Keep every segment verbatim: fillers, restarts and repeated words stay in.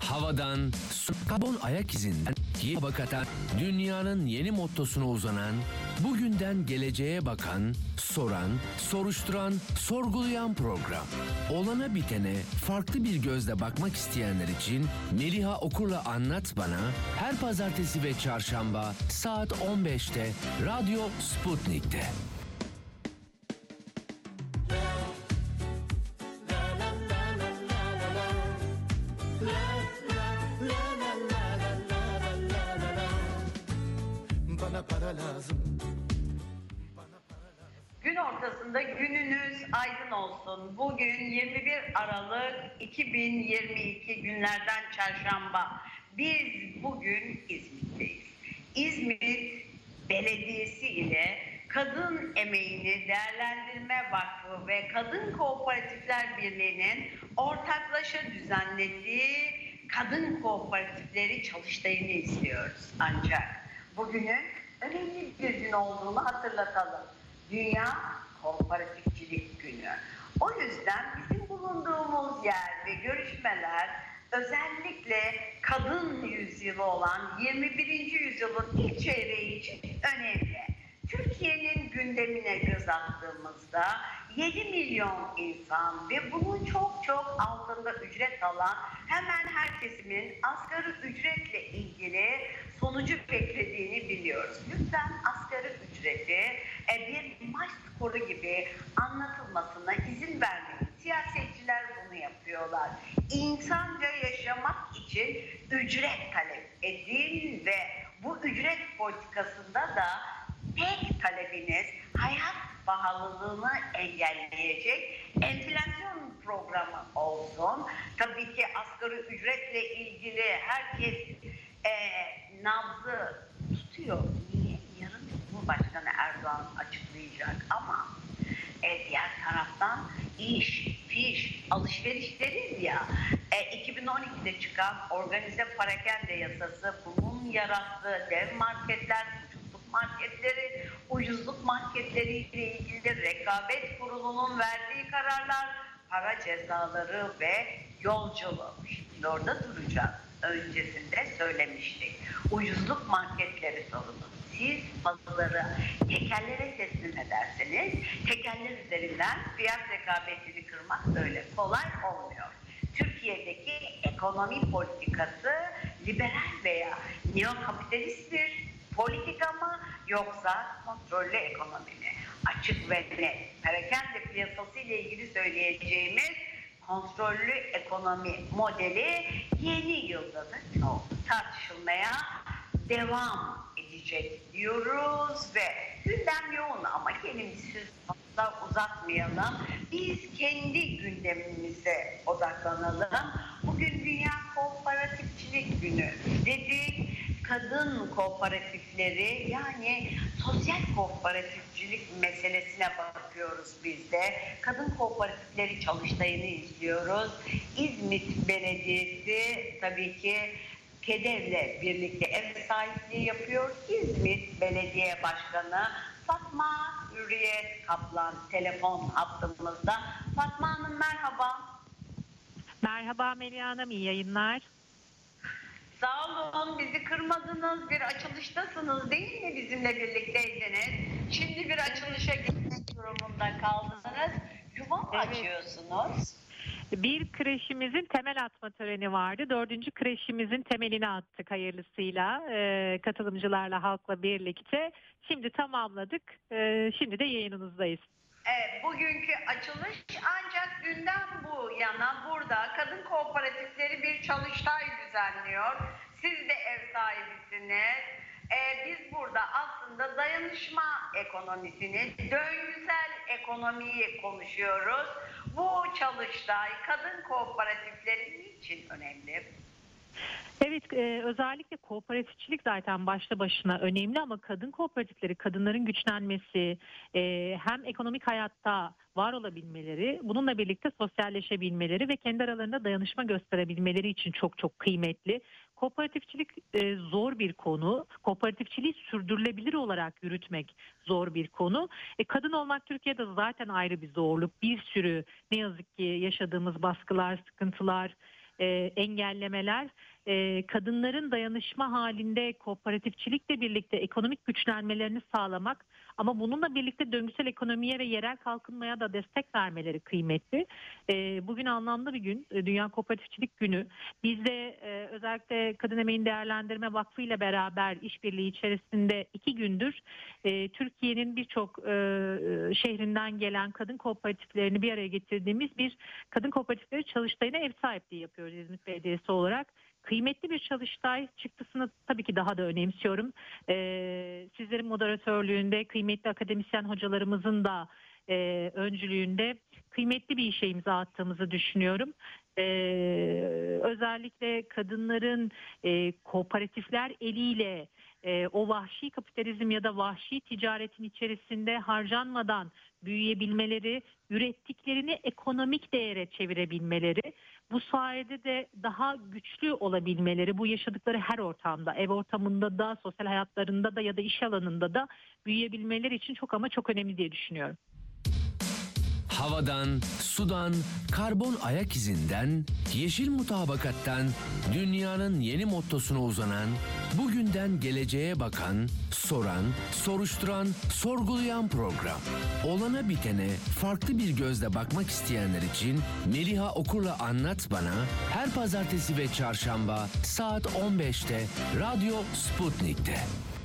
havadan, su, karbon ayak izinden, tabakatan, dünyanın yeni mottosuna uzanan, bugünden geleceğe bakan, soran, soruşturan, sorgulayan program. Olana bitene farklı bir gözle bakmak isteyenler için Meliha Okur'la Anlat Bana her pazartesi ve çarşamba saat on beşte Radyo Sputnik'te. Para lazım. Gün ortasında gününüz aydın olsun. Bugün yirmi bir Aralık iki bin yirmi iki günlerden çarşamba. Biz bugün İzmit'teyiz. İzmit Belediyesi ile Kadın Emeğini Değerlendirme Vakfı ve Kadın Kooperatifler Birliği'nin ortaklaşa düzenlediği kadın kooperatifleri çalıştayını istiyoruz. Ancak bugünün önemli bir gün olduğunu hatırlatalım. Dünya Kooperatifçilik Günü. O yüzden bizim bulunduğumuz yer ve görüşmeler özellikle kadın yüzyılı olan yirmi birinci yüzyılın ilk çeyreği için önemli. Türkiye'nin gündemine göz attığımızda yedi milyon insan ve bunun çok çok altında ücret alan hemen her kesimin asgari ücretle ilgili sonucu beklediğini biliyoruz. Lütfen asgari ücreti bir imaj skoru gibi anlatılmasına izin vermeyin. Siyasetçiler bunu yapıyorlar. İnsanca yaşamak için ücret talep edin ve bu ücret politikasında da tek talebiniz hayat pahalılığını engelleyecek enflasyon programı olsun. Tabii ki asgari ücretle ilgili herkes e, nabzı tutuyor. Niye? Yarın Cumhurbaşkanı Erdoğan açıklayacak ama e, diğer taraftan iş, fiş, alışveriş deriz ya, e, iki bin on ikide çıkan organize parakende yasası, bunun yarattığı dev marketler, marketleri, ucuzluk marketleri ile ilgili rekabet kurulunun verdiği kararlar, para cezaları ve yolculuk. Şimdi orada duracağız. Öncesinde söylemiştik. Ucuzluk marketleri sorunu. Siz malıları tekerlere teslim ederseniz tekerler üzerinden fiyat rekabetini kırmak öyle kolay olmuyor. Türkiye'deki ekonomi politikası liberal veya neokapitalist bir politika mı yoksa kontrollü ekonomi mi? Açık ve net. Perakende piyasası ile ilgili söyleyeceğimiz kontrollü ekonomi modeli yeni yılda da çok tartışılmaya devam edecek diyoruz ve gündem yoğun ama kendimizi fazla uzatmayalım. Biz kendi gündemimize odaklanalım. Bugün Dünya Kooperatifçilik Günü dedik. Kadın kooperatifleri yani sosyal kooperatifçilik meselesine bakıyoruz biz de. Kadın kooperatifleri çalıştayını izliyoruz. İzmit Belediyesi tabii ki KEDEV'le birlikte ev sahipliği yapıyor. İzmit Belediye Başkanı Fatma Hürriyet Kaplan telefon hattımızda. Fatma Hanım merhaba. Merhaba Meliha Hanım, iyi yayınlar. Sağ olun, bizi kırmadınız. Bir açılıştasınız değil mi? Bizimle birlikteydiniz. Şimdi bir açılışa gitmek durumunda kaldınız. Yuva mı Evet. açıyorsunuz? Bir kreşimizin temel atma töreni vardı. Dördüncü kreşimizin temelini attık hayırlısıyla. Ee, katılımcılarla, halkla birlikte. Şimdi tamamladık. Ee, şimdi de yayınınızdayız. Evet, bugünkü açılış ancak dünden bu yana burada kadın kooperatifleri bir çalıştay düzenliyor. Siz de ev sahibisiniz. Ee, biz burada aslında dayanışma ekonomisini, döngüsel ekonomiyi konuşuyoruz. Bu çalıştay kadın kooperatifleri için önemli. Evet, e, özellikle kooperatifçilik zaten başlı başına önemli ama kadın kooperatifleri, kadınların güçlenmesi, e, hem ekonomik hayatta var olabilmeleri, bununla birlikte sosyalleşebilmeleri ve kendi aralarında dayanışma gösterebilmeleri için çok çok kıymetli. Kooperatifçilik e, zor bir konu. Kooperatifçiliği sürdürülebilir olarak yürütmek zor bir konu. E, kadın olmak Türkiye'de zaten ayrı bir zorluk. Bir sürü ne yazık ki yaşadığımız baskılar, sıkıntılar, e, engellemeler, e, kadınların dayanışma halinde kooperatifçilikle birlikte ekonomik güçlenmelerini sağlamak ama bununla birlikte döngüsel ekonomiye ve yerel kalkınmaya da destek vermeleri kıymetli. E, bugün anlamlı bir gün, e, Dünya Kooperatifçilik Günü. Biz de e, özellikle Kadın Emeğini Değerlendirme Vakfı ile beraber işbirliği içerisinde iki gündür e, Türkiye'nin birçok e, şehrinden gelen kadın kooperatiflerini bir araya getirdiğimiz bir kadın kooperatifleri çalıştayına ev sahipliği yapıyoruz İzmit Belediyesi olarak. Kıymetli bir çalıştay, çıktısını tabii ki daha da önemsiyorum. Ee, sizlerin moderatörlüğünde, kıymetli akademisyen hocalarımızın da e, öncülüğünde kıymetli bir işe imza attığımızı düşünüyorum. Ee, özellikle kadınların e, kooperatifler eliyle e, o vahşi kapitalizm ya da vahşi ticaretin içerisinde harcanmadan büyüyebilmeleri, ürettiklerini ekonomik değere çevirebilmeleri, bu sayede de daha güçlü olabilmeleri, bu yaşadıkları her ortamda, ev ortamında da, sosyal hayatlarında da ya da iş alanında da büyüyebilmeleri için çok ama çok önemli diye düşünüyorum. Havadan, sudan, karbon ayak izinden, yeşil mutabakattan dünyanın yeni mottosuna uzanan, bugünden geleceğe bakan, soran, soruşturan, sorgulayan program. Olana bitene farklı bir gözle bakmak isteyenler için Meliha Okur'la Anlat Bana her pazartesi ve çarşamba saat on beşte Radyo Sputnik'te.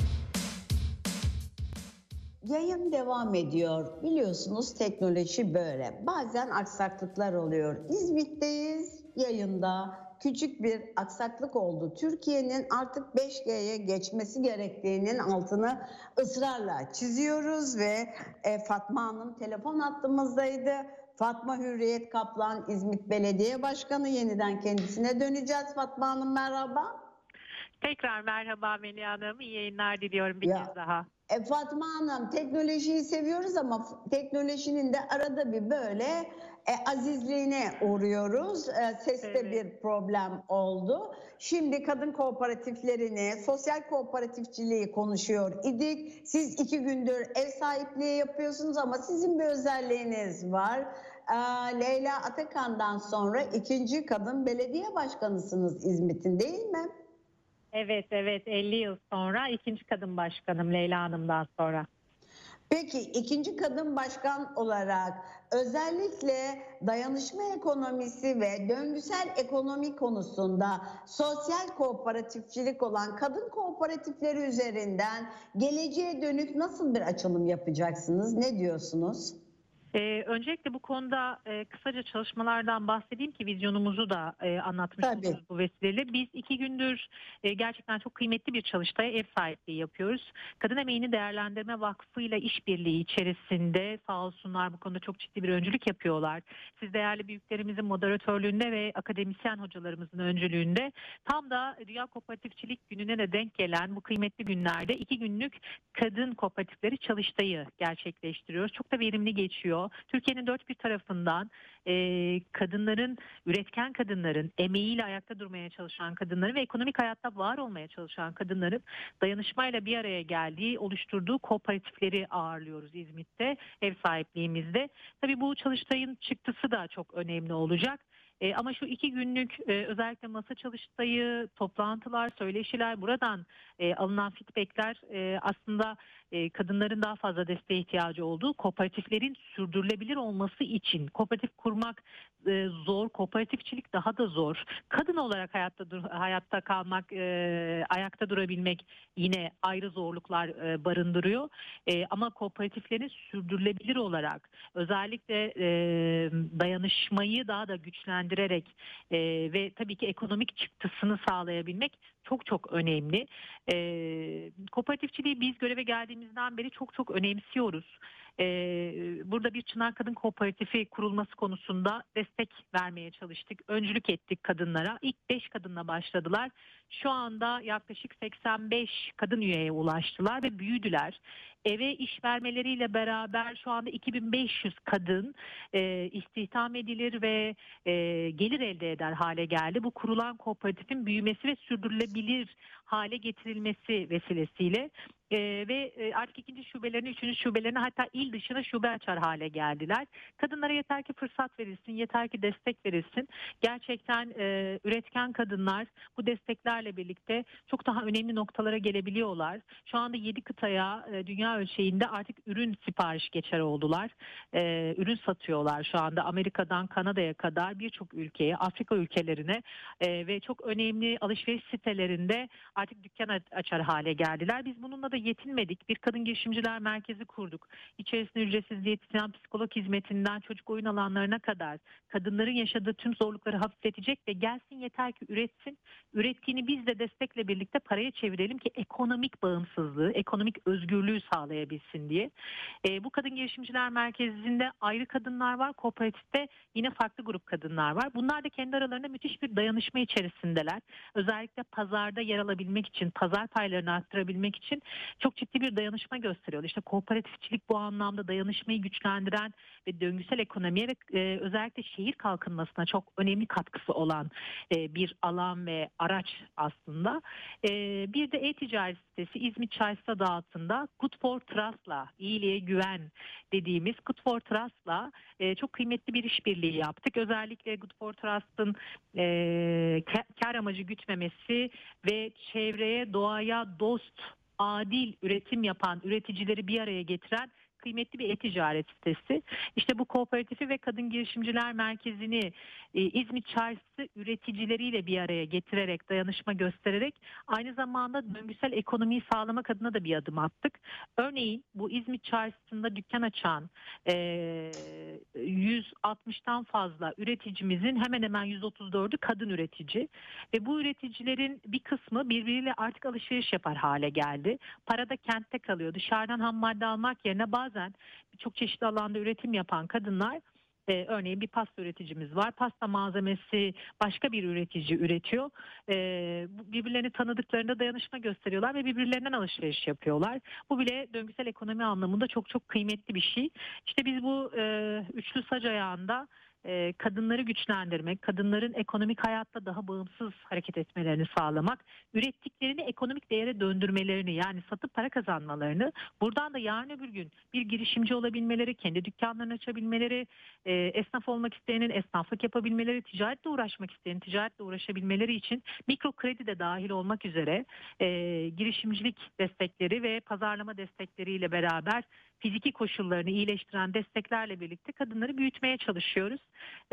Yayın devam ediyor. Biliyorsunuz teknoloji böyle. Bazen aksaklıklar oluyor. İzmit'teyiz. Yayında küçük bir aksaklık oldu. Türkiye'nin artık beş G'ye geçmesi gerektiğinin altını ısrarla çiziyoruz ve e, Fatma Hanım telefon hattımızdaydı. Fatma Hürriyet Kaplan, İzmit Belediye Başkanı. Yeniden kendisine döneceğiz. Fatma Hanım merhaba. Tekrar merhaba Meliha Hanım. İyi yayınlar diliyorum bir Ya. kez daha. E, Fatma Hanım, teknolojiyi seviyoruz ama teknolojinin de arada bir böyle e, azizliğine uğruyoruz. E, seste Evet. bir problem oldu. Şimdi kadın kooperatiflerini, sosyal kooperatifçiliği konuşuyor idik. Siz iki gündür ev sahipliği yapıyorsunuz ama sizin bir özelliğiniz var. E, Leyla Atakan'dan sonra ikinci kadın belediye başkanısınız İzmit'in, değil mi? Evet evet elli yıl sonra ikinci kadın başkanım Leyla Hanım'dan sonra. Peki ikinci kadın başkan olarak özellikle dayanışma ekonomisi ve döngüsel ekonomi konusunda sosyal kooperatifçilik olan kadın kooperatifleri üzerinden geleceğe dönük nasıl bir açılım yapacaksınız? Ne diyorsunuz? Ee, öncelikle bu konuda e, kısaca çalışmalardan bahsedeyim ki vizyonumuzu da e, anlatmış Tabii. oluruz bu vesileyle. Biz iki gündür e, gerçekten çok kıymetli bir çalıştaya ev sahipliği yapıyoruz. Kadın Emeğini Değerlendirme Vakfı ile işbirliği içerisinde sağ olsunlar bu konuda çok ciddi bir öncülük yapıyorlar. Siz değerli büyüklerimizin moderatörlüğünde ve akademisyen hocalarımızın öncülüğünde tam da Dünya Kooperatifçilik Günü'ne de denk gelen bu kıymetli günlerde iki günlük kadın kooperatifleri çalıştayı gerçekleştiriyoruz. Çok da verimli geçiyor. Türkiye'nin dört bir tarafından e, kadınların, üretken kadınların, emeğiyle ayakta durmaya çalışan kadınların ve ekonomik hayatta var olmaya çalışan kadınların dayanışmayla bir araya geldiği, oluşturduğu kooperatifleri ağırlıyoruz İzmit'te, ev sahipliğimizde. Tabii bu çalıştayın çıktısı da çok önemli olacak. E, ama şu iki günlük e, özellikle masa çalıştayı, toplantılar, söyleşiler, buradan e, alınan feedbackler e, aslında e, kadınların daha fazla desteğe ihtiyacı olduğu, kooperatiflerin sürdürülebilir olması için kooperatif kurmak e, zor, kooperatifçilik daha da zor. Kadın olarak hayatta dur, hayatta kalmak, e, ayakta durabilmek yine ayrı zorluklar e, barındırıyor. E, ama kooperatiflerin sürdürülebilir olarak özellikle e, dayanışmayı daha da güçlendirerek e, ve tabii ki ekonomik çıktısını sağlayabilmek çok çok önemli. E, kooperatifçiliği biz göreve geldiğimizden beri çok çok önemsiyoruz. E, burada bir Çınar Kadın Kooperatifi kurulması konusunda destek vermeye çalıştık. Öncülük ettik kadınlara. İlk beş kadınla başladılar. şu anda yaklaşık seksen beş kadın üyeye ulaştılar ve büyüdüler. Eve iş vermeleriyle beraber şu anda iki bin beş yüz kadın e, istihdam edilir ve e, gelir elde eder hale geldi. Bu kurulan kooperatifin büyümesi ve sürdürülebilir hale getirilmesi vesilesiyle e, ve e, artık ikinci şubelerini, üçüncü şubelerini, hatta il dışına şube açar hale geldiler. Kadınlara yeter ki fırsat verilsin, yeter ki destek verilsin. Gerçekten e, üretken kadınlar bu desteklerle birlikte çok daha önemli noktalara gelebiliyorlar. Şu anda yedi kıtaya e, dünya ölçeğinde artık ürün sipariş geçer oldular. E, ürün satıyorlar şu anda Amerika'dan Kanada'ya kadar birçok ülkeye, Afrika ülkelerine e, ve çok önemli alışveriş sitelerinde artık dükkan açar hale geldiler. Biz bununla da yetinmedik. Bir kadın girişimciler merkezi kurduk. İçerisinde ücretsiz diyetisyen, psikolog hizmetinden çocuk oyun alanlarına kadar kadınların yaşadığı tüm zorlukları hafifletecek ve gelsin yeter ki üretsin. Ürettiğini biz de destekle birlikte paraya çevirelim ki ekonomik bağımsızlığı, ekonomik özgürlüğü sağlayabilsin diye. E, bu kadın girişimciler merkezinde ayrı kadınlar var. Kooperatifte yine farklı grup kadınlar var. Bunlar da kendi aralarında müthiş bir dayanışma içerisindeler. Özellikle pazarda yer alabilmek için, pazar paylarını arttırabilmek için çok ciddi bir dayanışma gösteriyor. İşte kooperatifçilik bu anlamda dayanışmayı güçlendiren ve döngüsel ekonomiye ve e, özellikle şehir kalkınmasına çok önemli katkısı olan e, bir alan ve araç aslında. E, bir de e-ticaret sitesi İzmit Çaysa adı altında Good for Trust'la, iyiliğe güven dediğimiz Good for Trust'la e, çok kıymetli bir işbirliği yaptık. Özellikle Good for Trust'ın e, kar amacı gütmemesi ve çevreye, doğaya dost, adil üretim yapan üreticileri bir araya getiren kıymetli bir e-ticaret sitesi. İşte bu kooperatifi ve kadın girişimciler merkezini e, İzmit Çarşısı üreticileriyle bir araya getirerek, dayanışma göstererek aynı zamanda döngüsel ekonomiyi sağlamak adına da bir adım attık. Örneğin bu İzmit Çarşısı'nda dükkan açan e, yüz altmıştan fazla üreticimizin hemen hemen yüz otuz dördü kadın üretici ve bu üreticilerin bir kısmı birbiriyle artık alışveriş yapar hale geldi. Para da kentte kalıyor. Dışarıdan ham madde almak yerine bazı Bazen çok çeşitli alanda üretim yapan kadınlar, e, örneğin bir pasta üreticimiz var. Pasta malzemesi başka bir üretici üretiyor. E, birbirlerini tanıdıklarında dayanışma gösteriyorlar ve birbirlerinden alışveriş yapıyorlar. Bu bile döngüsel ekonomi anlamında çok çok kıymetli bir şey. İşte biz bu e, üçlü sac ayağında e, kadınları güçlendirmek, kadınların ekonomik hayatta daha bağımsız hareket etmelerini sağlamak, ürettiklerini ekonomik değere döndürmelerini, yani satıp para kazanmalarını, buradan da yarın öbür gün bir girişimci olabilmeleri, kendi dükkanlarını açabilmeleri, e, esnaf olmak isteyenin esnaflık yapabilmeleri, ticaretle uğraşmak isteyenin ticaretle uğraşabilmeleri için mikro kredi de dahil olmak üzere e, girişimcilik destekleri ve pazarlama destekleriyle beraber fiziki koşullarını iyileştiren desteklerle birlikte kadınları büyütmeye çalışıyoruz.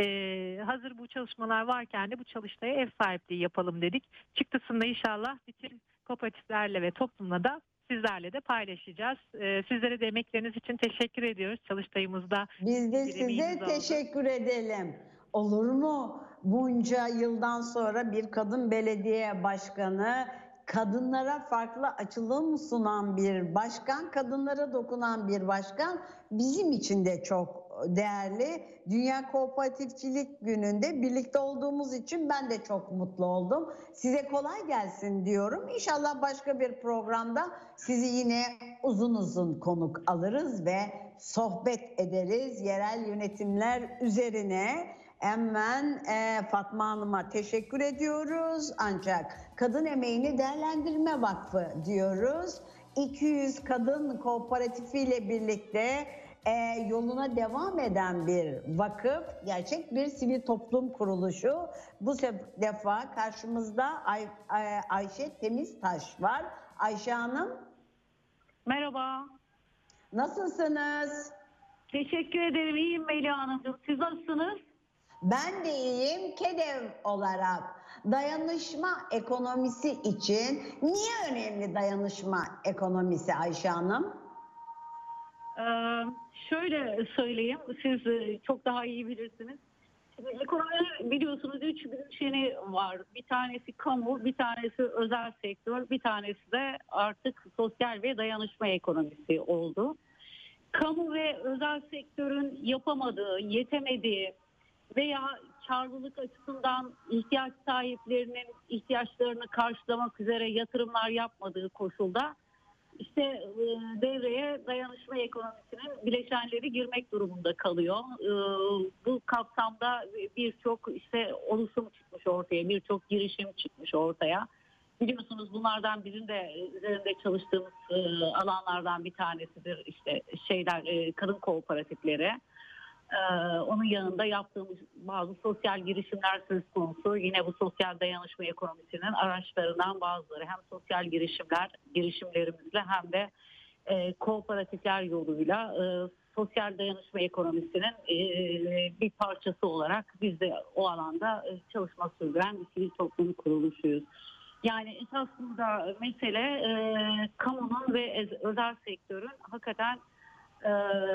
Ee, hazır bu çalışmalar varken de bu çalıştaya ev sahipliği yapalım dedik. Çıktısında inşallah bütün kooperatiflerle ve toplumla da sizlerle de paylaşacağız. Ee, sizlere de emekleriniz için teşekkür ediyoruz. Çalıştayımızda biz de size teşekkür edelim. Olur mu? Bunca yıldan sonra bir kadın belediye başkanı, kadınlara farklı açılım sunan bir başkan, kadınlara dokunan bir başkan bizim için de çok değerli. Dünya Kooperatifçilik Günü'nde birlikte olduğumuz için ben de çok mutlu oldum. Size kolay gelsin diyorum. İnşallah başka bir programda sizi yine uzun uzun konuk alırız ve sohbet ederiz yerel yönetimler üzerine. Hemen e, Fatma Hanım'a teşekkür ediyoruz. Ancak Kadın Emeğini Değerlendirme Vakfı diyoruz. iki yüz kadın kooperatifiyle birlikte e, yoluna devam eden bir vakıf, gerçek bir sivil toplum kuruluşu. Bu defa karşımızda Ay, Ay, Ayşe Temiztaş var. Ayşe Hanım. Merhaba. Nasılsınız? Teşekkür ederim. İyiyim Melih Hanımcığım. Siz nasılsınız? Ben de iyiyim. KEDEV olarak dayanışma ekonomisi için niye önemli dayanışma ekonomisi Ayşe Hanım? Ee, şöyle söyleyeyim. Siz çok daha iyi bilirsiniz. Şimdi ekonomi biliyorsunuz üç bileşeni var. Bir tanesi kamu, bir tanesi özel sektör, bir tanesi de artık sosyal ve dayanışma ekonomisi oldu. Kamu ve özel sektörün yapamadığı, yetemediği veya karlılık açısından ihtiyaç sahiplerinin ihtiyaçlarını karşılamak üzere yatırımlar yapmadığı koşulda işte e, devreye dayanışma ekonomisinin bileşenleri girmek durumunda kalıyor. E, bu kapsamda birçok işte oluşum çıkmış ortaya, birçok girişim çıkmış ortaya. Biliyorsunuz bunlardan birinin de üzerinde çalıştığımız e, alanlardan bir tanesidir işte şeyler e, kadın kooperatifleri. Ee, onun yanında yaptığımız bazı sosyal girişimler söz konusu. Yine bu sosyal dayanışma ekonomisinin araçlarından bazıları hem sosyal girişimler, girişimlerimizle hem de e, kooperatifler yoluyla e, sosyal dayanışma ekonomisinin e, bir parçası olarak biz de o alanda e, çalışma sürdüren bir sivil toplum kuruluşuyuz. Yani esas burada mesele e, kamunun ve özel sektörün hakikaten e,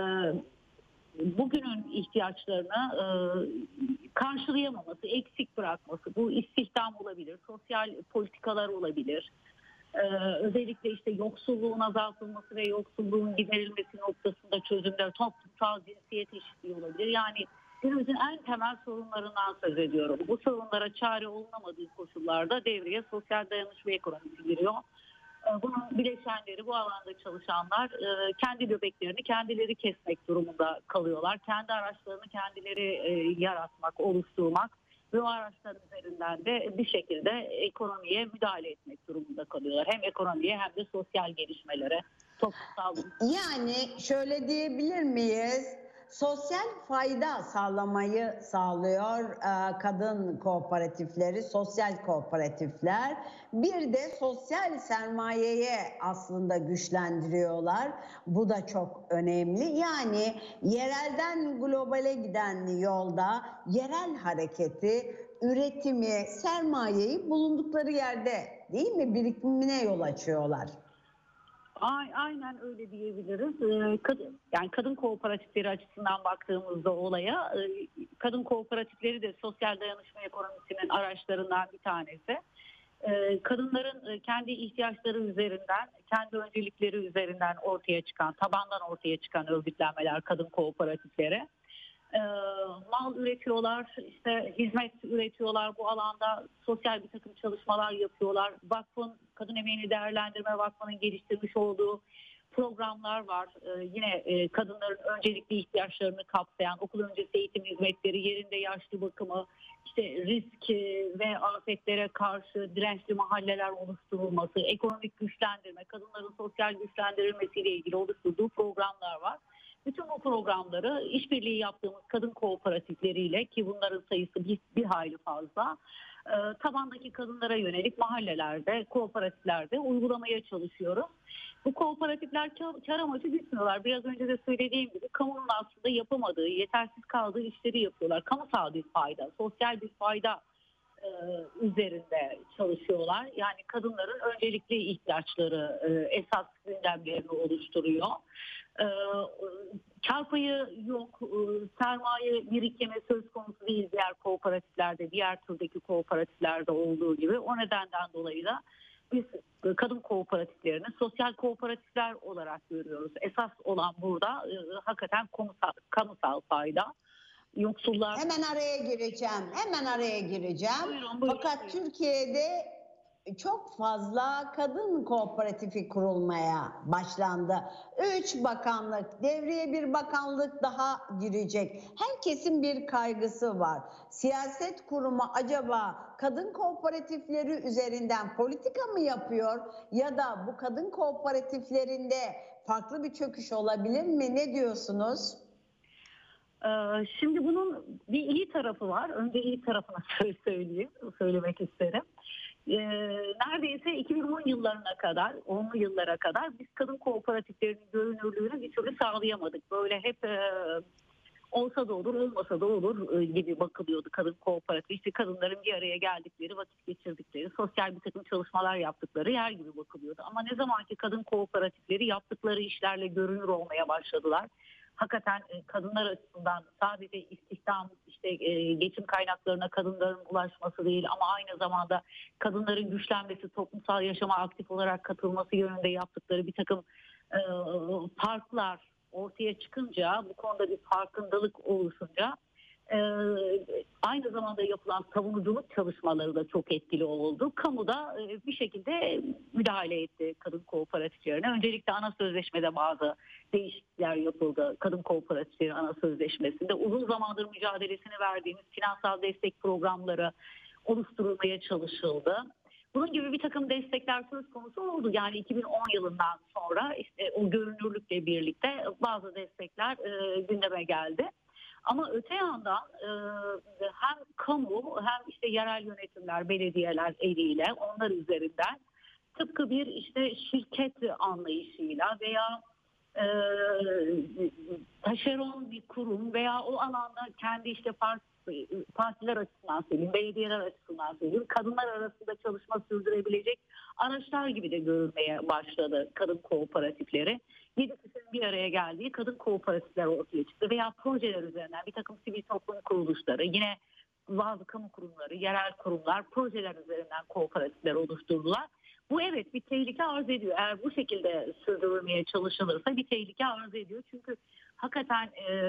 bugünün ihtiyaçlarını e, karşılayamaması, eksik bırakması, bu istihdam olabilir, sosyal politikalar olabilir. E, özellikle işte yoksulluğun azaltılması ve yoksulluğun giderilmesi noktasında çözümler, toplumsal cinsiyet eşitliği olabilir. Yani günümüzün en temel sorunlarından söz ediyorum. Bu sorunlara çare olunamadığı koşullarda devreye sosyal dayanışma ekonomisi giriyor. Bunun bileşenleri, bu alanda çalışanlar kendi göbeklerini kendileri kesmek durumunda kalıyorlar. Kendi araçlarını kendileri yaratmak, oluşturmak ve o araçlar üzerinden de bir şekilde ekonomiye müdahale etmek durumunda kalıyorlar. Hem ekonomiye hem de sosyal gelişmelere, toplumsal... Yani şöyle diyebilir miyiz? Sosyal fayda sağlamayı sağlıyor e, kadın kooperatifleri, sosyal kooperatifler. Bir de sosyal sermayeye aslında güçlendiriyorlar. Bu da çok önemli. Yani yerelden globale giden yolda yerel hareketi, üretimi, sermayeyi bulundukları yerde değil mi birikimine yol açıyorlar. Aynen öyle diyebiliriz. Kadın, yani kadın kooperatifleri açısından baktığımızda olaya, kadın kooperatifleri de sosyal dayanışma ekonomisinin araçlarından bir tanesi. Kadınların kendi ihtiyaçları üzerinden, kendi öncelikleri üzerinden ortaya çıkan, tabandan ortaya çıkan örgütlenmeler kadın kooperatifleri. Mal üretiyorlar, işte hizmet üretiyorlar, bu alanda sosyal bir takım çalışmalar yapıyorlar. Vakfın, Kadın Emeğini Değerlendirme Vakfı'nın geliştirmiş olduğu programlar var. Yine kadınların öncelikli ihtiyaçlarını kapsayan okul öncesi eğitim hizmetleri, yerinde yaşlı bakımı, işte risk ve afetlere karşı dirençli mahalleler oluşturulması, ekonomik güçlendirme, kadınların sosyal güçlendirilmesiyle ilgili oluşturduğu programlar var. Bütün bu programları işbirliği yaptığımız kadın kooperatifleriyle, ki bunların sayısı bir, bir hayli fazla, e, tabandaki kadınlara yönelik mahallelerde, kooperatiflerde uygulamaya çalışıyoruz. Bu kooperatifler kar amacı gütmüyorlar. Biraz önce de söylediğim gibi kamunun aslında yapamadığı, yetersiz kaldığı işleri yapıyorlar. Kamusal bir fayda, sosyal bir fayda e, üzerinde çalışıyorlar. Yani kadınların öncelikli ihtiyaçları e, esas gündemlerini oluşturuyor. E, kar payı yok, e, sermaye birikimi söz konusu değil diğer kooperatiflerde, diğer türdeki kooperatiflerde olduğu gibi. O nedenden dolayı da biz kadın kooperatiflerini sosyal kooperatifler olarak görüyoruz. Esas olan burada e, hakikaten kamusal, kamusal fayda. Yoksullar... Hemen araya gireceğim, hemen araya gireceğim. Buyurun, buyurun, Fakat buyurun. Türkiye'de çok fazla kadın kooperatifi kurulmaya başlandı. Üç bakanlık, devreye bir bakanlık daha girecek. Herkesin bir kaygısı var. Siyaset kurumu acaba kadın kooperatifleri üzerinden politika mı yapıyor? Ya da bu kadın kooperatiflerinde farklı bir çöküş olabilir mi? Ne diyorsunuz? Şimdi bunun bir iyi tarafı var. Önce iyi tarafını söyleyeyim, söylemek isterim. Neredeyse iki bin on yıllarına kadar, onlu yıllara kadar biz kadın kooperatiflerinin görünürlüğünü bir türlü sağlayamadık. Böyle hep e, olsa da olur, olmasa da olur e, gibi bakılıyordu kadın kooperatif. İşte kadınların bir araya geldikleri, vakit geçirdikleri, sosyal bir takım çalışmalar yaptıkları yer gibi bakılıyordu. Ama ne zaman ki kadın kooperatifleri yaptıkları işlerle görünür olmaya başladılar, hakikaten kadınlar açısından sadece istihdam, işte geçim kaynaklarına kadınların ulaşması değil ama aynı zamanda kadınların güçlenmesi, toplumsal yaşama aktif olarak katılması yönünde yaptıkları bir takım e, farklar ortaya çıkınca, bu konuda bir farkındalık oluşunca Ee, aynı zamanda yapılan savunuculuk çalışmaları da çok etkili oldu. Kamuda e, bir şekilde müdahale etti kadın kooperatiflerine. Öncelikle ana sözleşmede bazı değişiklikler yapıldı. Kadın kooperatifleri ana sözleşmesinde uzun zamandır mücadelesini verdiğimiz finansal destek programları oluşturulmaya çalışıldı. Bunun gibi bir takım destekler söz konusu oldu. Yani iki bin on yılından sonra işte o görünürlükle birlikte bazı destekler e, gündeme geldi. Ama öte yandan e, hem kamu hem işte yerel yönetimler, belediyeler eliyle onlar üzerinden tıpkı bir işte şirket anlayışıyla veya e, taşeron bir kurum veya o alanda kendi işte parti, partiler açısından söyleyeyim, belediyeler açısından söyleyeyim, kadınlar arasında çalışma sürdürebilecek araçlar gibi de görülmeye başladı kadın kooperatifleri. Yedi kişinin bir araya geldiği kadın kooperatifler ortaya çıktı veya projeler üzerinden bir takım sivil toplum kuruluşları, yine bazı kamu kurumları, yerel kurumlar projeler üzerinden kooperatifler oluşturdular. Bu evet bir tehlike arz ediyor. Eğer bu şekilde sürdürülmeye çalışılırsa bir tehlike arz ediyor. Çünkü hakikaten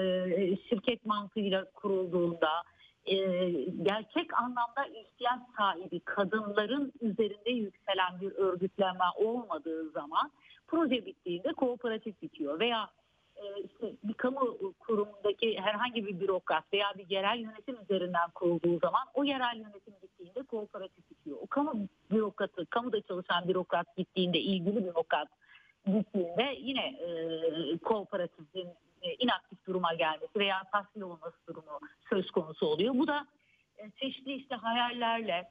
e, şirket mantığıyla kurulduğunda e, gerçek anlamda ihtiyaç sahibi kadınların üzerinde yükselen bir örgütlenme olmadığı zaman proje bittiğinde kooperatif bitiyor veya e, işte bir kamu kurumundaki herhangi bir bürokrat veya bir yerel yönetim üzerinden kurulduğu zaman o yerel yönetim gittiğinde kooperatif bitiyor. O kamu bürokratı, kamuda çalışan bürokrat gittiğinde, ilgili bürokrat gittiğinde yine e, kooperatifin e, inaktif duruma gelmesi veya tahsil olması durumu söz konusu oluyor. Bu da e, çeşitli işte hayallerle,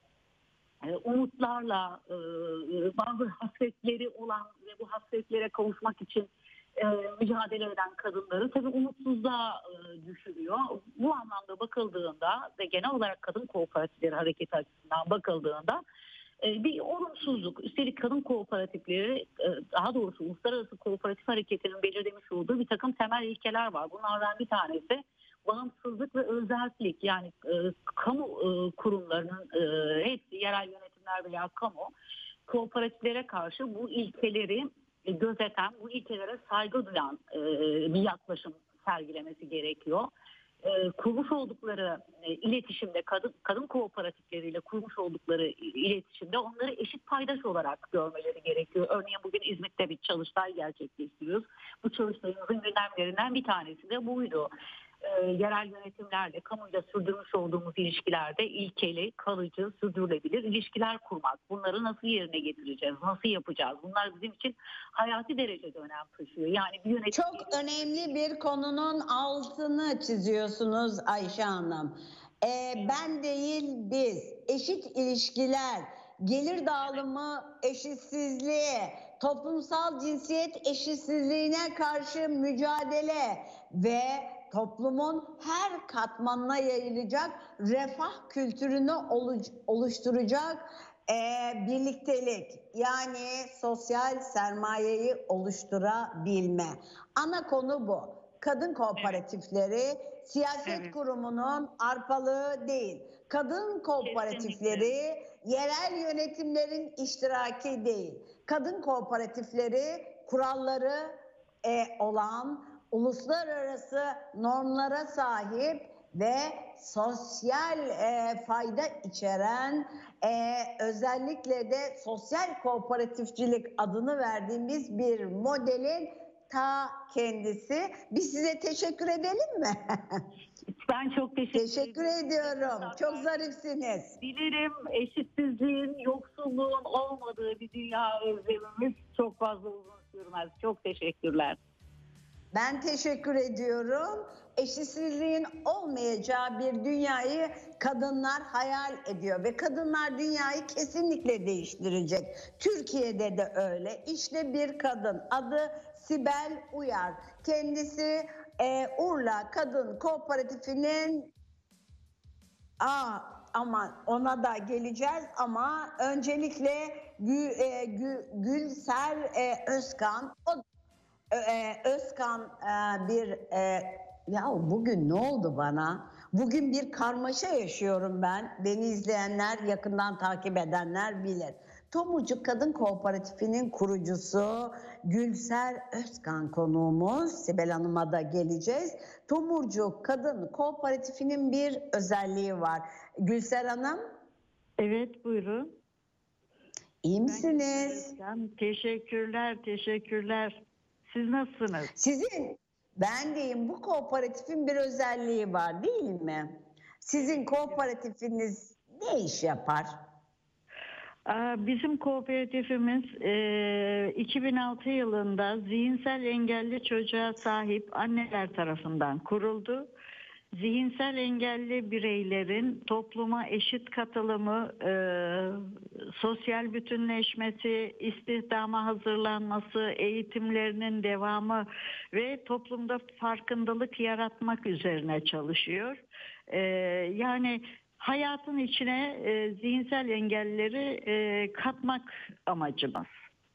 e, umutlarla, e, bazı hasretleri olan ve bu hasretlere kavuşmak için e, mücadele eden kadınları tabii umutsuzluğa e, düşürüyor. Bu anlamda bakıldığında ve genel olarak kadın kooperatifleri hareketi açısından bakıldığında bir olumsuzluk. Üstelik kadın kooperatifleri, daha doğrusu uluslararası kooperatif hareketinin belirlemiş olduğu bir takım temel ilkeler var. Bunlardan bir tanesi bağımsızlık ve özellik. Yani kamu kurumlarının hepsi, yerel yönetimler veya kamu, kooperatiflere karşı bu ilkeleri gözeten, bu ilkelere saygı duyan bir yaklaşım sergilemesi gerekiyor. E, kurmuş oldukları e, iletişimde, kadın, kadın kooperatifleriyle kurmuş oldukları iletişimde onları eşit paydaş olarak görmeleri gerekiyor. Örneğin bugün İzmit'te bir çalıştay gerçekleştiriyoruz. Bu çalıştayımızın gündemlerinden bir tanesi de buydu. E, yerel yönetimlerle, kamuyla sürdürmüş olduğumuz ilişkilerde ilkeli, kalıcı, sürdürülebilir ilişkiler kurmak. Bunları nasıl yerine getireceğiz, nasıl yapacağız? Bunlar bizim için hayati derecede önem taşıyor. Yani bir yönetim... Çok önemli bir konunun altını çiziyorsunuz Ayşe Hanım. Ee, ben değil biz, eşit ilişkiler, gelir dağılımı eşitsizliği, toplumsal cinsiyet eşitsizliğine karşı mücadele ve toplumun her katmanına yayılacak refah kültürünü oluşturacak e, birliktelik, yani sosyal sermayeyi oluşturabilme. Ana konu bu. Kadın kooperatifleri siyaset evet. kurumunun arpalığı değil. Kadın kooperatifleri kesinlikle. Yerel yönetimlerin iştiraki değil. Kadın kooperatifleri kuralları e, olan, uluslararası normlara sahip ve sosyal e, fayda içeren, e, özellikle de sosyal kooperatifçilik adını verdiğimiz bir modelin ta kendisi. Biz size teşekkür edelim mi? Ben çok teşekkür, teşekkür ediyorum. Çok zarifsiniz. Dilerim eşitsizliğin, yoksulluğun olmadığı bir dünya özlemimiz çok fazla uzun sürmez. Çok teşekkürler. Ben teşekkür ediyorum. Eşitsizliğin olmayacağı bir dünyayı kadınlar hayal ediyor ve kadınlar dünyayı kesinlikle değiştirecek. Türkiye'de de öyle. İşte bir kadın, adı Sibel Uyar. Kendisi e, Urla Kadın Kooperatifinin Aa, ama ona da geleceğiz ama öncelikle Gül, e, Gül, Gülser e, Özkan, o Özkan bir ya bugün ne oldu bana? Bugün bir karmaşa yaşıyorum ben. Beni izleyenler, yakından takip edenler bilir. Tomurcuk Kadın Kooperatifi'nin kurucusu Gülser Özkan konuğumuz. Sibel Hanım'a da geleceğiz. Tomurcuk Kadın Kooperatifi'nin bir özelliği var. Gülser Hanım. Evet, buyurun. İyi misiniz? Ben teşekkürler, teşekkürler. Siz nasılsınız? Sizin, ben deyim, bu kooperatifin bir özelliği var değil mi? Sizin kooperatifiniz ne iş yapar? Bizim kooperatifimiz iki bin altı yılında zihinsel engelli çocuğa sahip anneler tarafından kuruldu. Zihinsel engelli bireylerin topluma eşit katılımı, e, sosyal bütünleşmesi, istihdama hazırlanması, eğitimlerinin devamı ve toplumda farkındalık yaratmak üzerine çalışıyor. E, yani hayatın içine e, zihinsel engellileri e, katmak amacımız.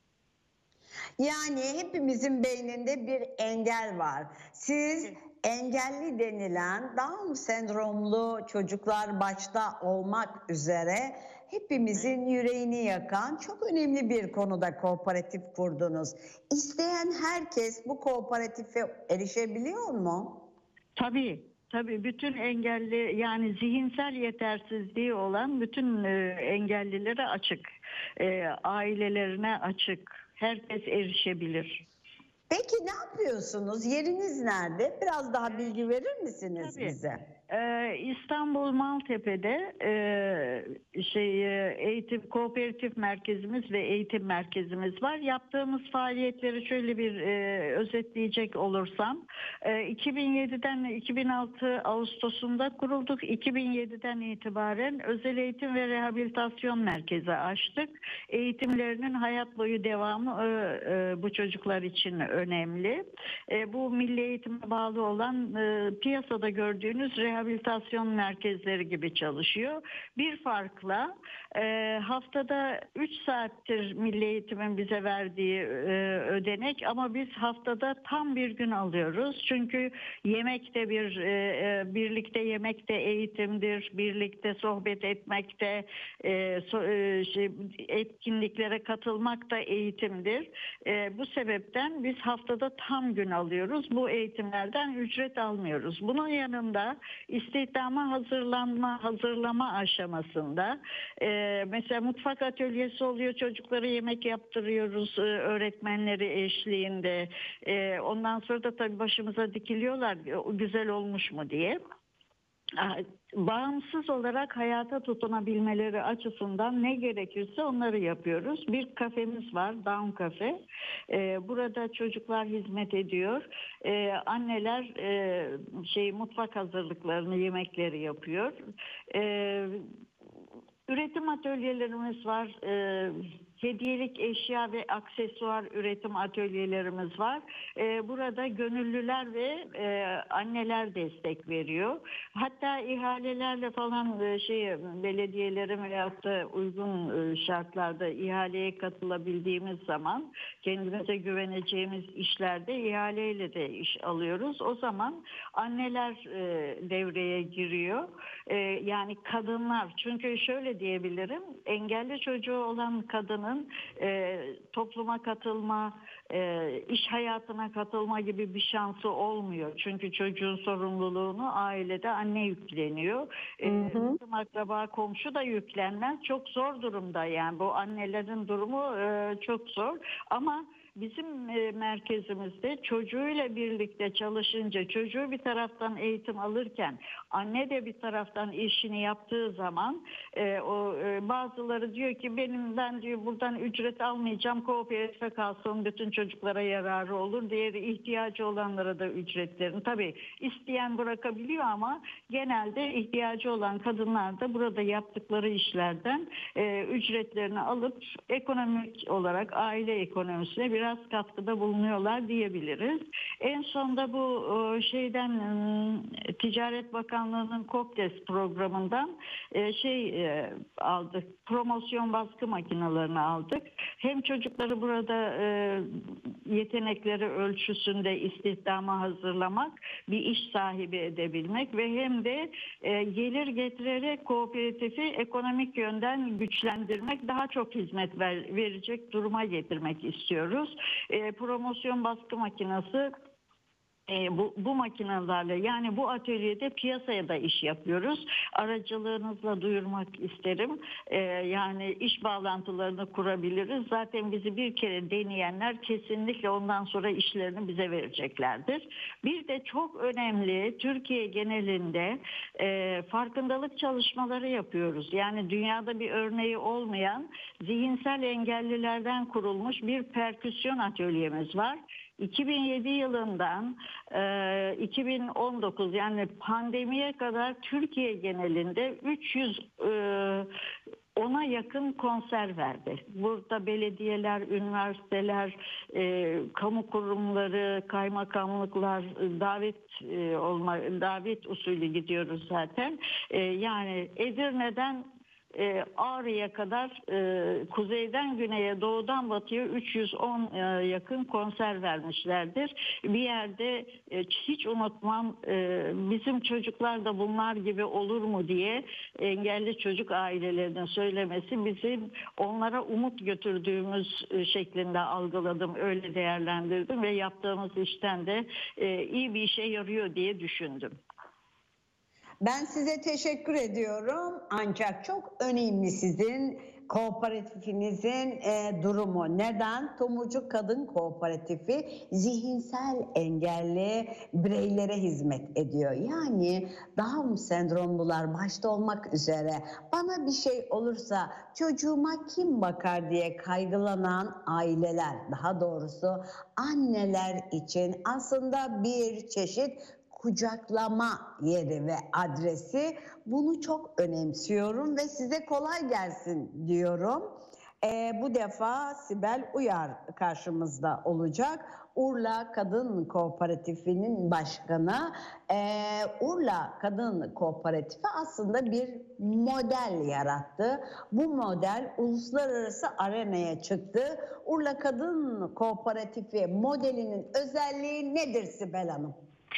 Yani hepimizin beyninde bir engel var. Siz engelli denilen Down sendromlu çocuklar başta olmak üzere hepimizin yüreğini yakan çok önemli bir konuda kooperatif kurdunuz. İsteyen herkes bu kooperatife erişebiliyor mu? Tabii. Tabii bütün engelli, yani zihinsel yetersizliği olan bütün e, engellilere açık, e, ailelerine açık, herkes erişebilir. Peki ne yapıyorsunuz? Yeriniz nerede? Biraz daha bilgi verir misiniz Tabii. bize? Ee, İstanbul Maltepe'de e, şey e, eğitim kooperatif merkezimiz ve eğitim merkezimiz var. Yaptığımız faaliyetleri şöyle bir e, özetleyecek olursam, e, iki bin yediden iki bin altı Ağustos'unda kurulduk. iki bin yediden itibaren özel eğitim ve rehabilitasyon merkezi açtık. Eğitimlerinin hayat boyu devamı e, e, bu çocuklar için önemli. E, bu milli eğitime bağlı olan e, piyasada gördüğünüz rehabilitasyon rehabilitasyon merkezleri gibi çalışıyor. Bir farkla e, haftada üç saattir Milli Eğitim'in bize verdiği e, ödenek, ama biz haftada tam bir gün alıyoruz. Çünkü yemekte bir e, birlikte yemekte eğitimdir, birlikte sohbet etmekte, e, so, e, şey, etkinliklere katılmak da eğitimdir. E, bu sebepten biz haftada tam gün alıyoruz. Bu eğitimlerden ücret almıyoruz. Bunun yanında İstihdama hazırlanma, hazırlama aşamasında e, mesela mutfak atölyesi oluyor, çocuklara yemek yaptırıyoruz e, öğretmenleri eşliğinde. E, ondan sonra da tabii başımıza dikiliyorlar, güzel olmuş mu diye. Bağımsız olarak hayata tutunabilmeleri açısından ne gerekirse onları yapıyoruz. Bir kafemiz var, Down Cafe. Ee, burada çocuklar hizmet ediyor. Ee, anneler e, şey mutfak hazırlıklarını, yemekleri yapıyor. Ee, üretim atölyelerimiz var. Ee, Hediyelik eşya ve aksesuar üretim atölyelerimiz var. Ee, burada gönüllüler ve e, anneler destek veriyor. Hatta ihalelerle falan e, şey belediyelerin veyahut da uygun e, şartlarda ihaleye katılabildiğimiz zaman kendimize güveneceğimiz işlerde ihaleyle de iş alıyoruz. O zaman anneler e, devreye giriyor. E, yani kadınlar, çünkü şöyle diyebilirim, engelli çocuğu olan kadının E, topluma katılma, e, iş hayatına katılma gibi bir şansı olmuyor. Çünkü çocuğun sorumluluğunu ailede anne yükleniyor. E, bizim akraba, komşu da yüklenmez. Çok zor durumda, yani bu annelerin durumu e, çok zor. Ama bizim e, merkezimizde çocuğuyla birlikte çalışınca, çocuğu bir taraftan eğitim alırken anne de bir taraftan işini yaptığı zaman e, o e, bazıları diyor ki benim ben diyor buradan ücret almayacağım, kooperatife kalsın, bütün çocuklara yararı olur. Diğeri ihtiyacı olanlara da ücretlerini, tabii isteyen bırakabiliyor ama genelde ihtiyacı olan kadınlar da burada yaptıkları işlerden e, ücretlerini alıp ekonomik olarak aile ekonomisine biraz katkıda bulunuyorlar diyebiliriz. En sonda bu şeyden Ticaret Bakanlığı'nın KOKDES programından şey aldık. Promosyon baskı makinelerini aldık. Hem çocukları burada yetenekleri ölçüsünde istihdama hazırlamak, bir iş sahibi edebilmek ve hem de e, gelir getirerek kooperatifi ekonomik yönden güçlendirmek, daha çok hizmet ver, verecek duruma getirmek istiyoruz. E, promosyon baskı makinesi E, bu, bu makinelerle, yani bu atölyede piyasaya da iş yapıyoruz. Aracılığınızla duyurmak isterim. E, yani iş bağlantılarını kurabiliriz. Zaten bizi bir kere deneyenler kesinlikle ondan sonra işlerini bize vereceklerdir. Bir de çok önemli, Türkiye genelinde e, farkındalık çalışmaları yapıyoruz. Yani dünyada bir örneği olmayan zihinsel engellilerden kurulmuş bir perküsyon atölyemiz var. iki bin yedi yılından e, iki bin on dokuz, yani pandemiye kadar Türkiye genelinde üç yüz ona yakın konser verdi. Burada belediyeler, üniversiteler, e, kamu kurumları, kaymakamlıklar davet e, olma davet usulü gidiyoruz zaten. E, yani Edirne'den E, Ağrı'ya kadar, e, kuzeyden güneye, doğudan batıya üç yüz on e, yakın konser vermişlerdir. Bir yerde e, hiç unutmam, e, bizim çocuklar da bunlar gibi olur mu diye engelli çocuk ailelerinin söylemesi bizim onlara umut götürdüğümüz e, şeklinde algıladım, öyle değerlendirdim ve yaptığımız işten de e, iyi bir işe yarıyor diye düşündüm. Ben size teşekkür ediyorum, ancak çok önemli sizin kooperatifinizin e, durumu. Neden? Tomurcuk Kadın Kooperatifi zihinsel engelli bireylere hizmet ediyor. Yani Down sendromlular başta olmak üzere, bana bir şey olursa çocuğuma kim bakar diye kaygılanan aileler, daha doğrusu anneler için aslında bir çeşit kucaklama yeri ve adresi. Bunu çok önemsiyorum ve size kolay gelsin diyorum. Ee, bu defa Sibel Uyar karşımızda olacak. Urla Kadın Kooperatifi'nin başkanı. Ee, Urla Kadın Kooperatifi aslında bir model yarattı. Bu model uluslararası arenaya çıktı. Urla Kadın Kooperatifi modelinin özelliği nedir Sibel Hanım?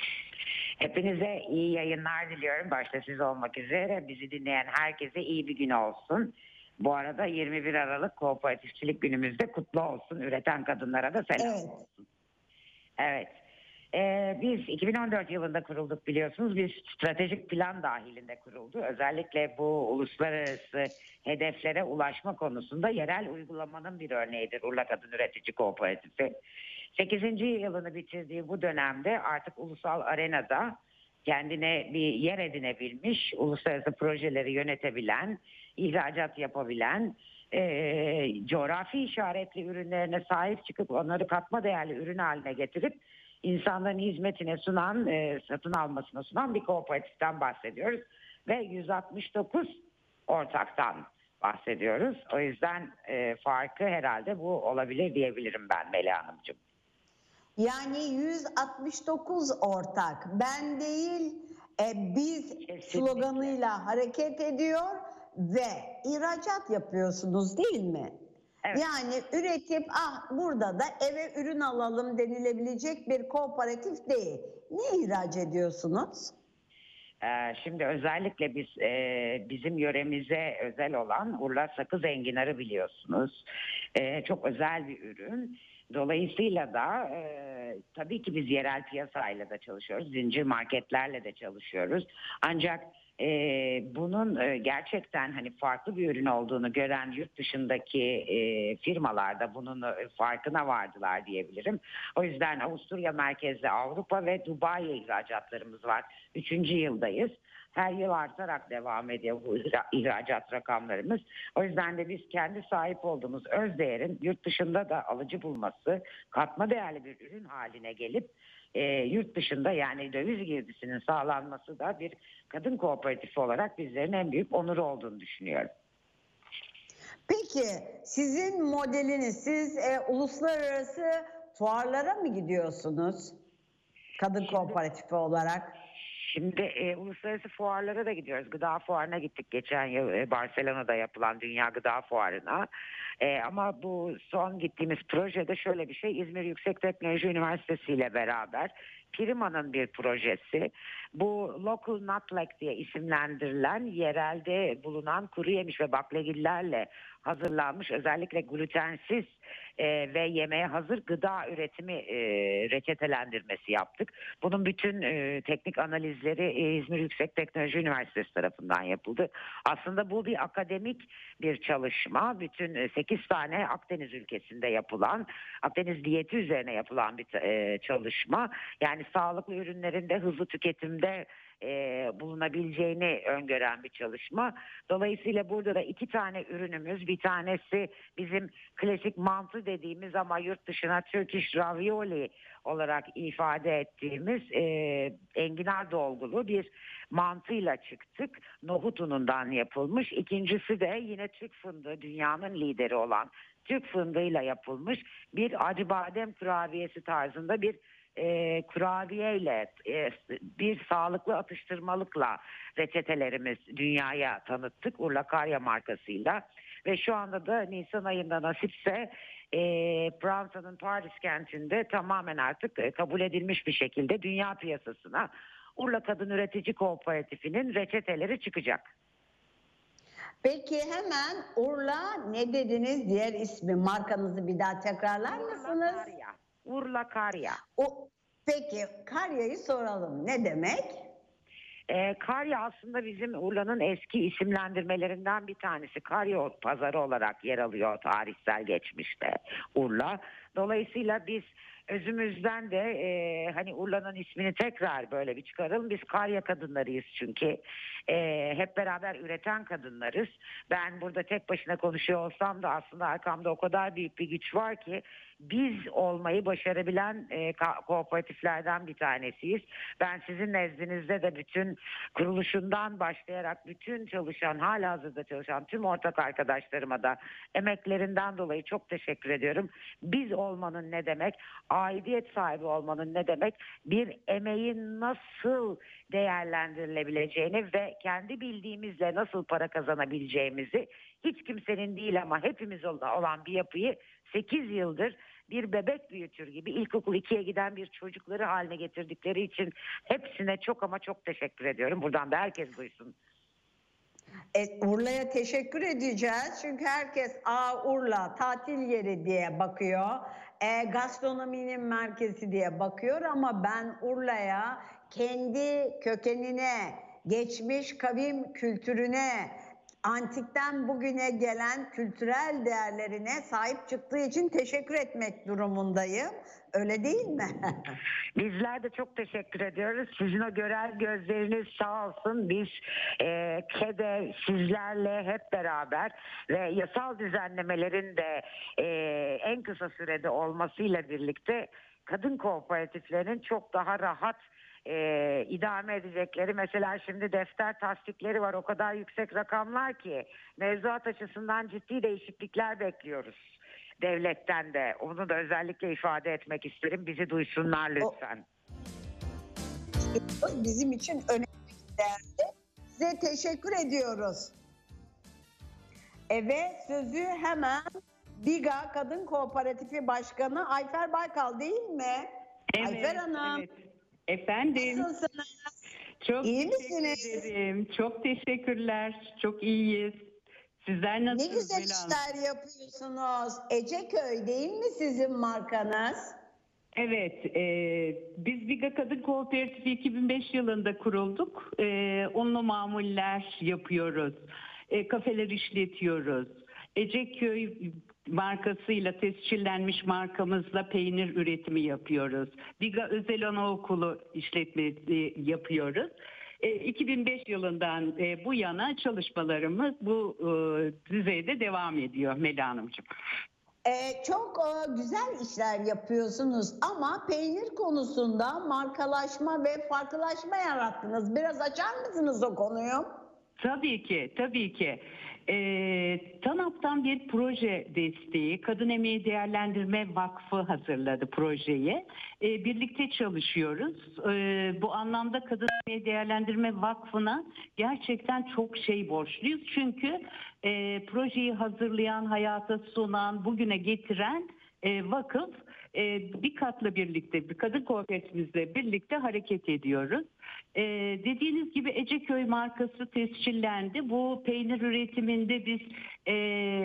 Hepinize iyi yayınlar diliyorum. Başta siz olmak üzere bizi dinleyen herkese iyi bir gün olsun. Bu arada yirmi bir Aralık Kooperatifçilik Günümüzde kutlu olsun. Üreten kadınlara da selam Evet. olsun. Evet. Ee, biz iki bin on dört yılında kurulduk biliyorsunuz. Biz stratejik plan dahilinde kuruldu. Özellikle bu uluslararası hedeflere ulaşma konusunda yerel uygulamanın bir örneğidir Urla Kadın Üretici Kooperatifi. sekizinci yılını bitirdiği bu dönemde artık ulusal arenada kendine bir yer edinebilmiş, uluslararası projeleri yönetebilen, ihracat yapabilen, e, coğrafi işaretli ürünlerine sahip çıkıp onları katma değerli ürün haline getirip insanların hizmetine sunan, e, satın almasına sunan bir kooperatiften bahsediyoruz. Ve yüz altmış dokuz ortaktan bahsediyoruz. O yüzden e, farkı herhalde bu olabilir diyebilirim ben Melih Hanımcığım. Yani yüz altmış dokuz ortak, ben değil e, biz Kesinlikle. sloganıyla hareket ediyor ve ihracat yapıyorsunuz değil mi? Evet. Yani üretip ah burada da eve ürün alalım denilebilecek bir kooperatif değil. Ne ihraç ediyorsunuz? Ee, şimdi özellikle biz e, bizim yöremize özel olan Urla sakız enginarı biliyorsunuz. E, çok özel bir ürün. Dolayısıyla da e, tabii ki biz yerel piyasayla da çalışıyoruz, zincir marketlerle de çalışıyoruz. Ancak e, bunun e, gerçekten hani farklı bir ürün olduğunu gören yurt dışındaki e, firmalarda bunun e, farkına vardılar diyebilirim. O yüzden Avusturya merkezli Avrupa ve Dubai ihracatlarımız var. Üçüncü yıldayız. Her yıl artarak devam ediyor bu ihracat rakamlarımız. O yüzden de biz kendi sahip olduğumuz öz değerin yurt dışında da alıcı bulması, katma değerli bir ürün haline gelip e, yurt dışında yani döviz girdisinin sağlanması da bir kadın kooperatifi olarak bizlerin en büyük onuru olduğunu düşünüyorum. Peki sizin modeliniz, siz e, uluslararası fuarlara mı gidiyorsunuz kadın Şimdi, kooperatifi olarak? Şimdi e, uluslararası fuarlara da gidiyoruz. Gıda fuarına gittik geçen yıl e, Barcelona'da yapılan Dünya Gıda Fuarı'na. E, ama bu son gittiğimiz projede şöyle bir şey, İzmir Yüksek Teknoloji Üniversitesi ile beraber Prima'nın bir projesi. Bu Local Nutleg diye isimlendirilen yerelde bulunan kuru yemiş ve baklagillerle hazırlanmış özellikle glutensiz e, ve yemeğe hazır gıda üretimi e, reçetelendirmesi yaptık. Bunun bütün e, teknik analizleri e, İzmir Yüksek Teknoloji Üniversitesi tarafından yapıldı. Aslında bu bir akademik bir çalışma. Bütün e, sekiz tane Akdeniz ülkesinde yapılan, Akdeniz diyeti üzerine yapılan bir e, çalışma. Yani sağlıklı ürünlerin de hızlı tüketimde E, bulunabileceğini öngören bir çalışma. Dolayısıyla burada da iki tane ürünümüz, bir tanesi bizim klasik mantı dediğimiz ama yurt dışına Turkish ravioli olarak ifade ettiğimiz e, enginar dolgulu bir mantıyla çıktık. Nohut unundan yapılmış. İkincisi de yine Türk fındığı, dünyanın lideri olan Türk fındığıyla yapılmış bir acıbadem kurabiyesi tarzında bir E, kurabiyeyle e, bir sağlıklı atıştırmalıkla reçetelerimiz dünyaya tanıttık Urlakaria markasıyla ve şu anda da Nisan ayında nasipse e, Fransa'nın Paris kentinde tamamen artık e, kabul edilmiş bir şekilde dünya piyasasına Urla Kadın Üretici Kooperatifi'nin reçeteleri çıkacak. Peki hemen Urla ne dediniz, diğer ismi, markanızı bir daha tekrarlar mısınız? Urlakaria. Urlakaria. O, peki Karya'yı soralım. Ne demek? E, Karya aslında bizim Urla'nın eski isimlendirmelerinden bir tanesi. Karya pazarı olarak yer alıyor tarihsel geçmişte Urla. Dolayısıyla biz özümüzden de e, hani Urla'nın ismini tekrar böyle bir çıkaralım. Biz Karya kadınlarıyız çünkü. E, hep beraber üreten kadınlarız. Ben burada tek başına konuşuyor olsam da aslında arkamda o kadar büyük bir güç var ki biz olmayı başarabilen e, ko- kooperatiflerden bir tanesiyiz. Ben sizin nezdinizde de bütün kuruluşundan başlayarak bütün çalışan, halihazırda çalışan tüm ortak arkadaşlarıma da emeklerinden dolayı çok teşekkür ediyorum. Biz olmanın ne demek, aidiyet sahibi olmanın ne demek, bir emeğin nasıl değerlendirilebileceğini ve kendi bildiğimizle nasıl para kazanabileceğimizi hiç kimsenin değil ama hepimiz olan bir yapıyı sekiz yıldır bir bebek büyütür gibi ilkokul ikiye giden bir çocukları haline getirdikleri için hepsine çok ama çok teşekkür ediyorum. Buradan da herkes duysun. E, Urla'ya teşekkür edeceğiz çünkü herkes aa Urla tatil yeri diye bakıyor. E, gastronominin merkezi diye bakıyor ama ben Urla'ya kendi kökenine, geçmiş kavim kültürüne, antikten bugüne gelen kültürel değerlerine sahip çıktığı için teşekkür etmek durumundayım. Öyle değil mi? Bizler de çok teşekkür ediyoruz. Sizin o gören gözleriniz sağ olsun. Biz e, KED'e sizlerle hep beraber ve yasal düzenlemelerin de e, en kısa sürede olmasıyla birlikte kadın kooperatiflerinin çok daha rahat e, idame edecekleri, mesela şimdi defter tasdikleri var, o kadar yüksek rakamlar ki mevzuat açısından ciddi değişiklikler bekliyoruz devletten de. Onu da özellikle ifade etmek isterim. Bizi duysunlar lütfen. O bizim için önemli bir değerli. Size teşekkür ediyoruz. Evet, sözü hemen Biga Kadın Kooperatifi Başkanı Ayfer Baykal değil mi? Evet, Ayfer Hanım. evet. Efendim. Nasılsınız? Çok İyi teşekkür misiniz? ederim. Çok teşekkürler. Çok iyiyiz. Sizler Ne nasılsınız? güzel Bela Hanım? işler yapıyorsunuz. Eceköy değil mi sizin markanız? Evet. E, biz Biga Kadın Kooperatifi iki bin beş yılında kurulduk. E, unlu mamuller yapıyoruz. E, kafeler işletiyoruz. Eceköy markasıyla tescillenmiş markamızla peynir üretimi yapıyoruz. Biga Özel Anaokulu işletmesi yapıyoruz. E, iki bin beş yılından e, bu yana çalışmalarımız bu e, düzeyde devam ediyor Mela Hanımcığım. Ee, çok e, güzel işler yapıyorsunuz ama peynir konusunda markalaşma ve farklılaşma yarattınız. Biraz açar mısınız o konuyu? Tabii ki, tabii ki. E, TANAP'tan bir proje desteği, Kadın Emeği Değerlendirme Vakfı hazırladı projeyi. E, birlikte çalışıyoruz. E, bu anlamda Kadın Emeği Değerlendirme Vakfı'na gerçekten çok şey borçluyuz. Çünkü e, projeyi hazırlayan, hayata sunan, bugüne getiren e, vakıf. E, bir katla birlikte, bir kadın kooperatifimizle birlikte hareket ediyoruz. E, dediğiniz gibi Eceköy markası tescillendi. Bu peynir üretiminde biz e,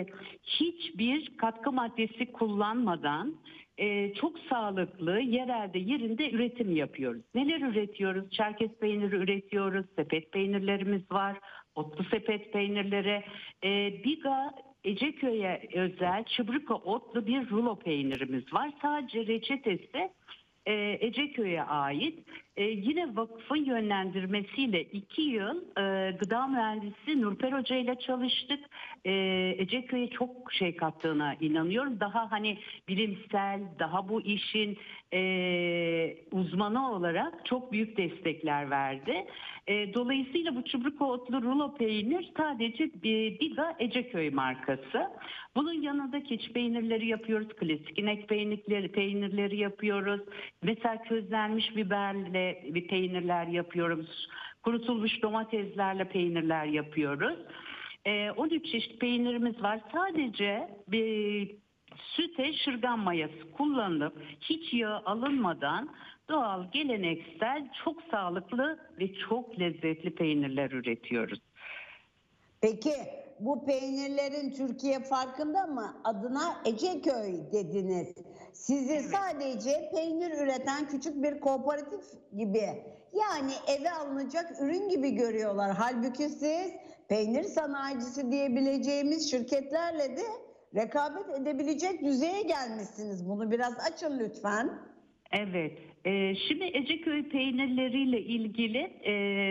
hiçbir katkı maddesi kullanmadan e, çok sağlıklı, yerelde, yerinde üretim yapıyoruz. Neler üretiyoruz? Çerkez peyniri üretiyoruz, sepet peynirlerimiz var, otlu sepet peynirleri, e, Biga Eceköy'e özel çıbrıka otlu bir rulo peynirimiz var. Sadece reçetesi e, Eceköy'e ait. E, yine vakfın yönlendirmesiyle iki yıl e, gıda mühendisi Nurper Hoca ile çalıştık. E, Eceköy'e çok şey kattığına inanıyorum. Daha hani bilimsel, daha bu işin e, uzmanı olarak çok büyük destekler verdi. E, dolayısıyla bu çıbrıka otlu rulo peynir sadece bir Biga Eceköy markası. Bunun yanında keçi peynirleri yapıyoruz, klasik inek peynirleri, peynirleri yapıyoruz. Mesela közlenmiş biberle bir peynirler yapıyoruz. Kurutulmuş domateslerle peynirler yapıyoruz. E, on üç çeşit peynirimiz var. Sadece bir süte şırgan mayası kullanılıp hiç yağ alınmadan doğal, geleneksel, çok sağlıklı ve çok lezzetli peynirler üretiyoruz. Peki bu peynirlerin Türkiye farkında mı? Adına Eceköy dediniz. Sizi Evet. sadece peynir üreten küçük bir kooperatif gibi, yani eve alınacak ürün gibi görüyorlar. Halbuki siz peynir sanayicisi diyebileceğimiz şirketlerle de rekabet edebilecek düzeye gelmişsiniz. Bunu biraz açın lütfen. Evet. E, şimdi Eceköy peynirleriyle ilgili e,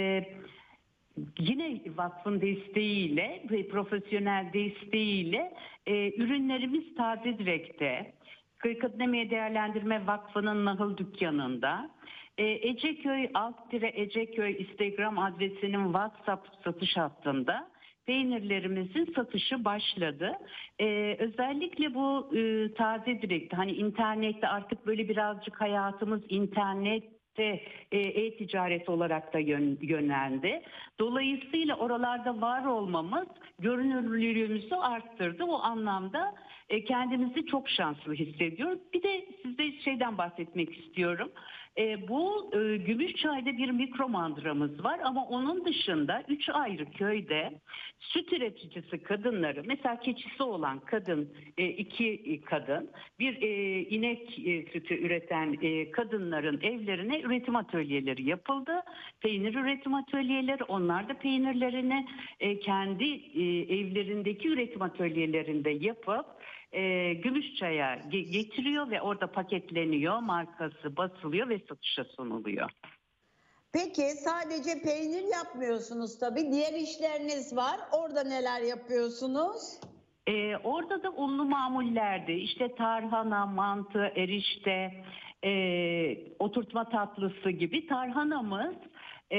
yine vakfın desteğiyle ve profesyonel desteğiyle e, ürünlerimiz Taze Direk'te, Kadın Emeği Değerlendirme Vakfı'nın Nahıl Dükkanı'nda, e, Eceköy alt tire Eceköy Instagram adresinin WhatsApp satış hattında peynirlerimizin satışı başladı. Ee, özellikle bu e, Taze Direk'te, hani internette artık böyle birazcık hayatımız internette e, e-ticaret olarak da yön, yönlendi. Dolayısıyla oralarda var olmamız görünürlüğümüzü arttırdı. O anlamda e, kendimizi çok şanslı hissediyoruz. Bir de size şeyden bahsetmek istiyorum. E, bu e, Gümüşçay'da bir mikro mandramız var ama onun dışında üç ayrı köyde süt üreticisi kadınları, mesela keçisi olan kadın, e, iki kadın, bir e, inek e, sütü üreten e, kadınların evlerine üretim atölyeleri yapıldı. Peynir üretim atölyeleri, onlar da peynirlerini e, kendi e, evlerindeki üretim atölyelerinde yapıp E, Gümüşçay'a ge- getiriyor ve orada paketleniyor, markası basılıyor ve satışa sunuluyor. Peki sadece peynir yapmıyorsunuz tabii. Diğer işleriniz var. Orada neler yapıyorsunuz? E, orada da unlu mamullerde işte tarhana, mantı, erişte, e, oturtma tatlısı gibi tarhanamız e,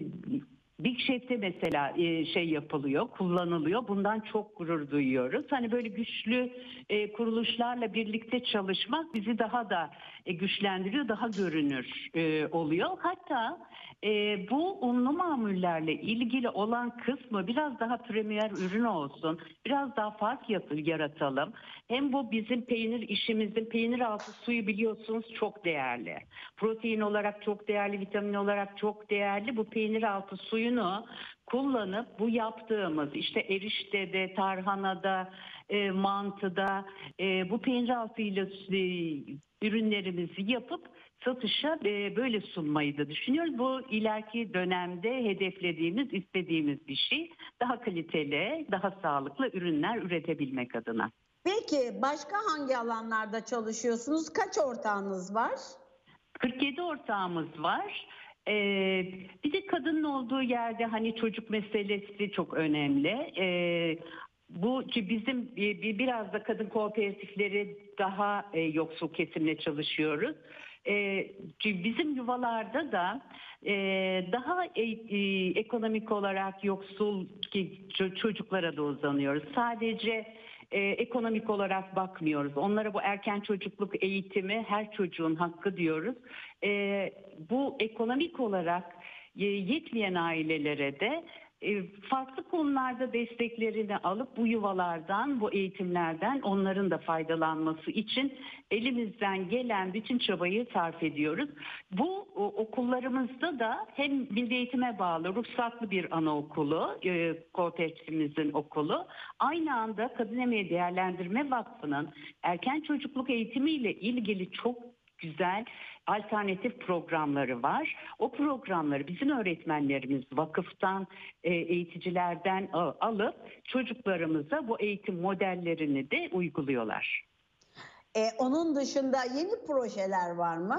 Big Chef'te mesela e, şey yapılıyor, kullanılıyor. Bundan çok gurur duyuyoruz. Hani böyle güçlü e, kuruluşlarla birlikte çalışmak bizi daha da e, güçlendiriyor, daha görünür e, oluyor. Hatta e, bu unlu mamullerle ilgili olan kısmı biraz daha premier ürün olsun, biraz daha fark yapı, yaratalım. Hem bu bizim peynir işimizin, peynir altı suyu biliyorsunuz çok değerli. Protein olarak çok değerli, vitamin olarak çok değerli. Bu peynir altı suyunu kullanıp bu yaptığımız işte eriştede, tarhanada, e, mantıda e, bu peynir altıyla e, ürünlerimizi yapıp satışa e, böyle sunmayı da düşünüyoruz. Bu ileriki dönemde hedeflediğimiz, istediğimiz bir şey. Daha kaliteli, daha sağlıklı ürünler üretebilmek adına. Peki başka hangi alanlarda çalışıyorsunuz? Kaç ortağınız var? kırk yedi ortağımız var. Ee, bir de kadının olduğu yerde hani çocuk meselesi çok önemli. Ee, bu bizim bir, biraz da kadın kooperatifleri daha e, yoksul kesimle çalışıyoruz. E, bizim yuvalarda da e, daha e, e, ekonomik olarak yoksul çocuklara da uzanıyoruz. Sadece e, ekonomik olarak bakmıyoruz. Onlara bu erken çocukluk eğitimi her çocuğun hakkı diyoruz. E, bu ekonomik olarak e, yetmeyen ailelere de farklı konularda desteklerini alıp bu yuvalardan, bu eğitimlerden onların da faydalanması için elimizden gelen bütün çabayı sarf ediyoruz. Bu okullarımızda da hem Milli Eğitim'e bağlı ruhsatlı bir anaokulu, kooperatifimizin okulu, aynı anda Kadın Emeği Değerlendirme Vakfı'nın erken çocukluk eğitimiyle ilgili çok güzel alternatif programları var. O programları bizim öğretmenlerimiz vakıftan, eğiticilerden alıp çocuklarımıza bu eğitim modellerini de uyguluyorlar. E, onun dışında yeni projeler var mı?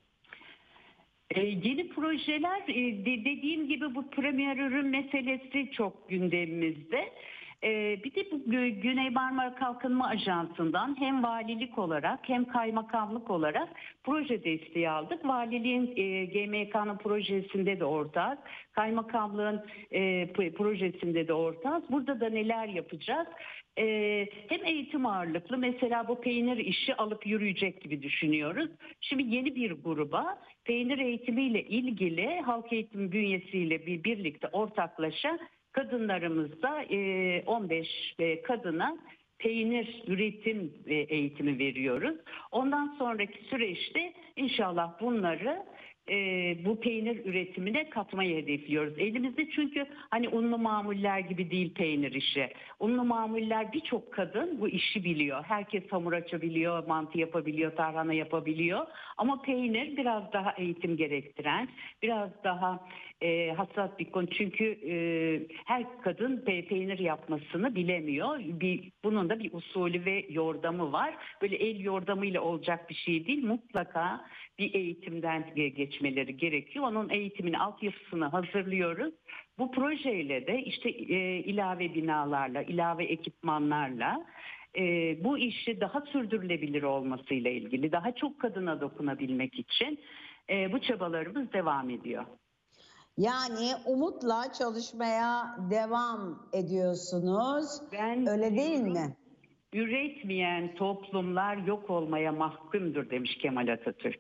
Ee, yeni projeler, e, de, dediğim gibi bu premier ürün meselesi çok gündemimizde. Ee, bir de bu Güney Marmara Kalkınma Ajansı'ndan hem valilik olarak hem kaymakamlık olarak proje desteği aldık. Valiliğin e, G M K'nın projesinde de ortak, kaymakamlığın e, projesinde de ortak. Burada da neler yapacağız? Ee, hem eğitim ağırlıklı, mesela bu peynir işi alıp yürüyecek gibi düşünüyoruz. Şimdi yeni bir gruba peynir eğitimiyle ilgili halk eğitimi bünyesiyle bir birlikte ortaklaşa kadınlarımızda on beş kadına peynir üretim eğitimi veriyoruz. Ondan sonraki süreçte inşallah bunları bu peynir üretimine katmayı hedefliyoruz. Elimizde çünkü hani unlu mamuller gibi değil peynir işi. Unlu mamuller birçok kadın bu işi biliyor. Herkes hamur açabiliyor, mantı yapabiliyor, tarhana yapabiliyor. Ama peynir biraz daha eğitim gerektiren, biraz daha e, hassas bir konu. Çünkü e, her kadın pe- peynir yapmasını bilemiyor. Bir, bunun da bir usulü ve yordamı var. Böyle el yordamıyla olacak bir şey değil. Mutlaka bir eğitimden geçmeleri gerekiyor. Onun eğitimin altyapısını hazırlıyoruz. Bu projeyle de işte e, ilave binalarla, ilave ekipmanlarla e, bu işi daha sürdürülebilir olmasıyla ilgili, daha çok kadına dokunabilmek için e, bu çabalarımız devam ediyor. Yani umutla çalışmaya devam ediyorsunuz. Ben öyle değil mi? Üretmeyen toplumlar yok olmaya mahkumdur demiş Kemal Atatürk.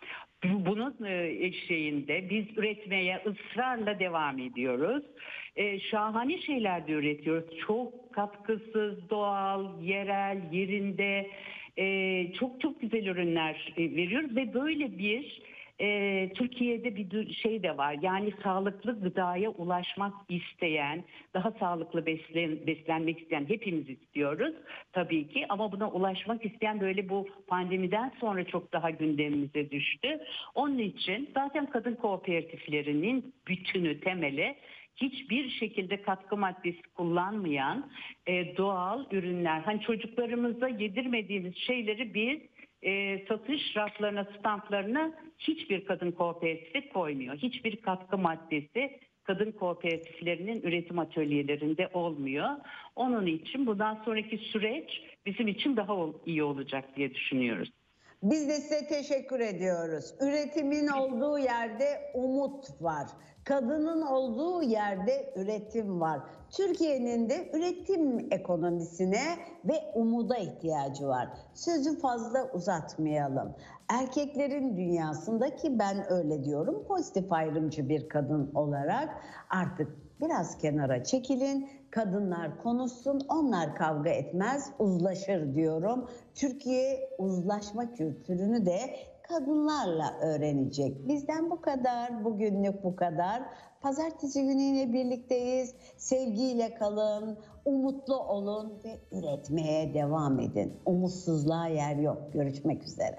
Bunun eşeğinde biz üretmeye ısrarla devam ediyoruz. E, şahane şeyler de üretiyoruz. Çok katkısız, doğal, yerel, yerinde e, çok çok güzel ürünler e, veriyoruz ve böyle bir e, Türkiye'de bir şey de var. Yani sağlıklı gıdaya ulaşmak isteyen, daha sağlıklı beslen, beslenmek isteyen hepimiz istiyoruz tabii ki. Ama buna ulaşmak isteyen böyle bu pandemiden sonra çok daha gündemimize düştü. Onun için zaten kadın kooperatiflerinin bütünü, temeli hiçbir şekilde katkı maddesi kullanmayan e, doğal ürünler. Hani çocuklarımıza yedirmediğimiz şeyleri biz e, satış raflarına, standlarına hiçbir kadın kooperatifi koymuyor. Hiçbir katkı maddesi kadın kooperatiflerinin üretim atölyelerinde olmuyor. Onun için bundan sonraki süreç bizim için daha iyi olacak diye düşünüyoruz. Biz de size teşekkür ediyoruz. Üretimin olduğu yerde umut var. Kadının olduğu yerde üretim var. Türkiye'nin de üretim ekonomisine ve umuda ihtiyacı var. Sözü fazla uzatmayalım. Erkeklerin dünyasındaki ben öyle diyorum, pozitif ayrımcı bir kadın olarak artık biraz kenara çekilin. Kadınlar konuşsun, onlar kavga etmez, uzlaşır diyorum. Türkiye uzlaşma kültürünü de kadınlarla öğrenecek. Bizden bu kadar, bugünlük bu kadar. Pazartesi günü yine birlikteyiz. Sevgiyle kalın, umutlu olun ve üretmeye devam edin. Umutsuzluğa yer yok. Görüşmek üzere.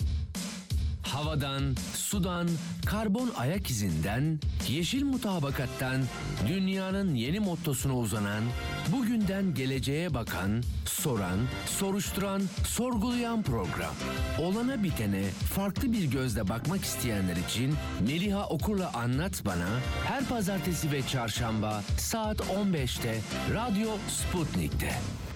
Havadan, sudan, karbon ayak izinden, yeşil mutabakattan dünyanın yeni mottosuna uzanan, bugünden geleceğe bakan, soran, soruşturan, sorgulayan program. Olana bitene farklı bir gözle bakmak isteyenler için Meliha Okur'la Anlat Bana her pazartesi ve çarşamba saat on beşte Radyo Sputnik'te.